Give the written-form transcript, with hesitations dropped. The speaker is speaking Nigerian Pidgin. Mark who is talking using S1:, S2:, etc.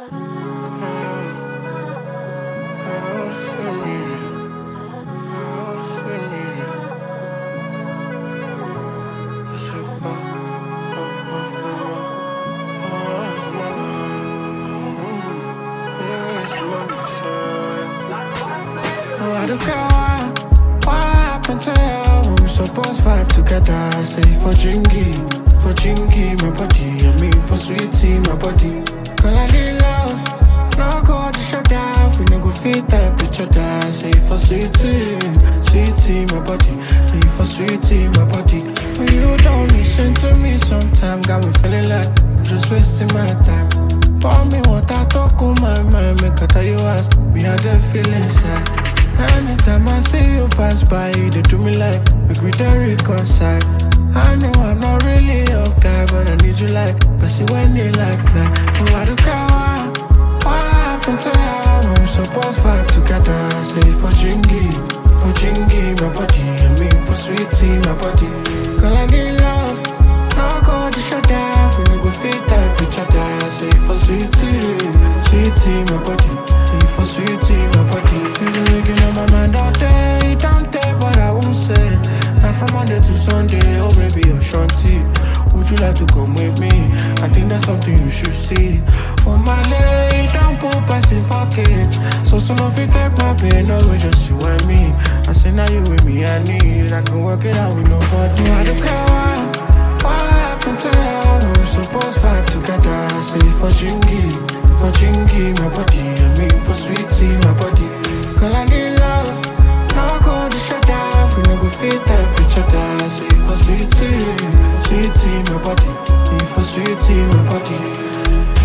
S1: I don't care what happened to you when we supposed vibe together. I say for Chingy, my body. I mean for sweetie, my body. Girl, I need love, no go to shut down. We no go fit that each other. I say for sweetie, my body. Me for sweetie, my body. When you don't listen to me, sometimes got me feeling like I'm just wasting my time. Pour me water, talk on my mind, make I tell you ask me how they feel inside. Anytime I see you pass by, they do me like make we don't reconcile. I know I'm not really your guy, but I need you like Bessie when you like fly. Oh, I don't care what happened to you when we supposed vibe together. I say for Chingy, my body. I mean for sweetie, my body. Girl, I need love, no go to shut down. We no go fit that each other. I say for sweetie, my body. For sweetie, my body. You been looking on my mind all day, don't take, but I won't say. Now from Monday to Sunday, oh baby, you're shanty. Would you like to come with me? I think that's something you should see. Oh my lady, don't put passive for cage. So soon if you take my pain, no way, just you and me. I say now you with me, I need. I can work it out with nobody. I don't care what happened to you. We supposed vibe together. I say for Chingy, my body. I mean for sweetie, my body. Girl, I need love, no go to shut down. We no go fit that each other. I say for sweetie, my body. Me for sweetie, my body.